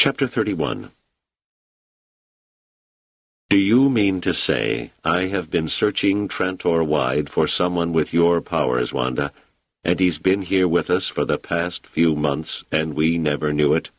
Chapter 31. Do you mean to say I have been searching Trantor-wide for someone with your powers, Wanda, and he's been here with us for the past few months, and we never knew it?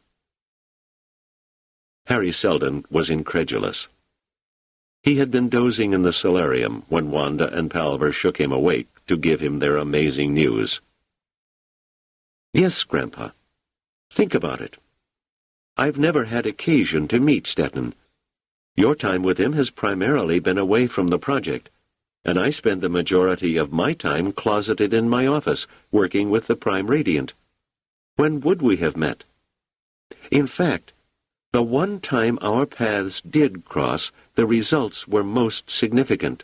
Harry Seldon was incredulous. He had been dozing in the solarium when Wanda and Palver shook him awake to give him their amazing news. Yes, Grandpa. Think about it. I've never had occasion to meet Stettin. Your time with him has primarily been away from the project, and I spend the majority of my time closeted in my office, working with the Prime Radiant. When would we have met? In fact, the one time our paths did cross, the results were most significant.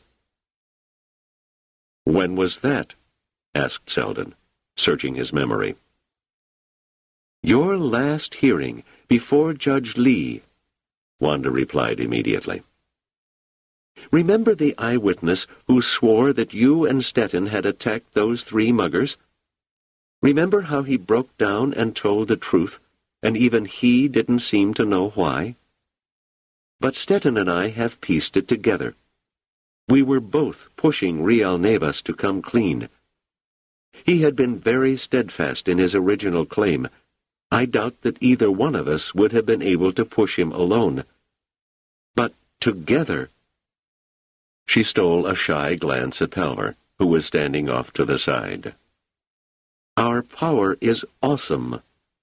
When was that? Asked Seldon, searching his memory. Your last hearing, before Judge Lee, Wanda replied immediately. Remember the eyewitness who swore that you and Stettin had attacked those 3 muggers? Remember how he broke down and told the truth, and even he didn't seem to know why? But Stettin and I have pieced it together. We were both pushing Rial Nevas to come clean. He had been very steadfast in his original claim. I doubt that either one of us would have been able to push him alone. But together... She stole a shy glance at Palver, who was standing off to the side. Our power is awesome.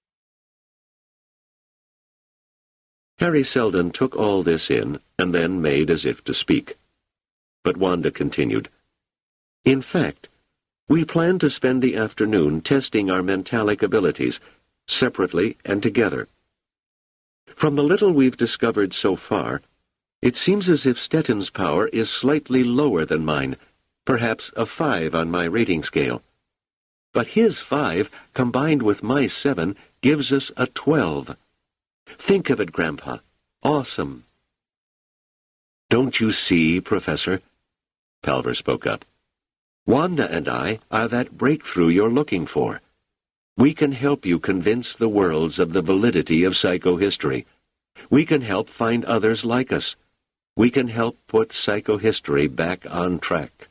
Harry Seldon took all this in, and then made as if to speak. But Wanda continued, In fact, we plan to spend the afternoon testing our mentalic abilities, separately and together. From the little we've discovered so far, it seems as if Stettin's power is slightly lower than mine, perhaps a 5 on my rating scale. But his 5, combined with my 7, gives us a 12. Think of it, Grandpa. Awesome. Don't you see, Professor? Palver spoke up. Wanda and I are that breakthrough you're looking for. We can help you convince the worlds of the validity of psychohistory. We can help find others like us. We can help put psychohistory back on track.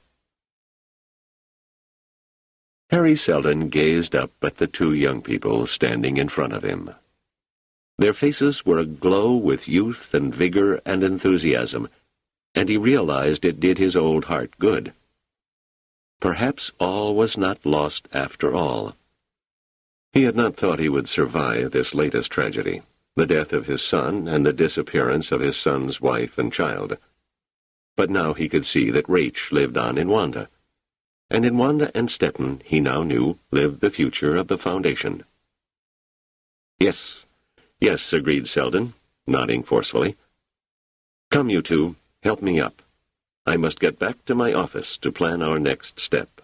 Harry Seldon gazed up at the 2 young people standing in front of him. Their faces were aglow with youth and vigor and enthusiasm, and he realized it did his old heart good. Perhaps all was not lost after all. He had not thought he would survive this latest tragedy, the death of his son and the disappearance of his son's wife and child. But now he could see that Rache lived on in Wanda, and in Wanda and Stettin, he now knew, lived the future of the Foundation. Yes, agreed Seldon, nodding forcefully. Come, you 2, help me up. I must get back to my office to plan our next step.